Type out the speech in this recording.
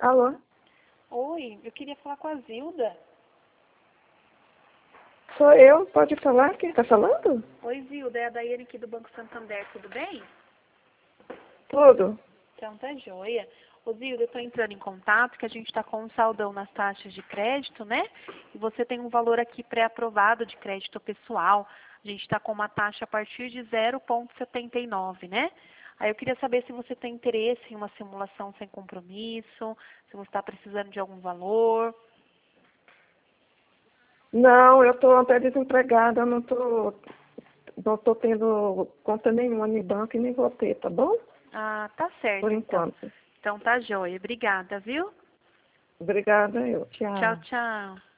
Alô? Oi, eu queria falar com a Zilda. Sou eu, pode falar? Quem está falando? Oi, Zilda, é a Daiane aqui do Banco Santander, tudo bem? Tudo. Então tá joia. Ô, Zilda, eu estou entrando em contato que a gente está com um saldão nas taxas de crédito, né? E você tem um valor aqui pré-aprovado de crédito pessoal. A gente está com uma taxa a partir de 0,79, né? Aí eu queria saber se você tem interesse em uma simulação sem compromisso, se você está precisando de algum valor. Não, eu estou até desempregada, eu não tô tendo conta nenhuma em banco e nem vou ter, tá bom? Ah, tá certo, Por então. enquanto. Então tá joia. Obrigada, viu? Obrigada, eu. Tchau, Tchau. tchau.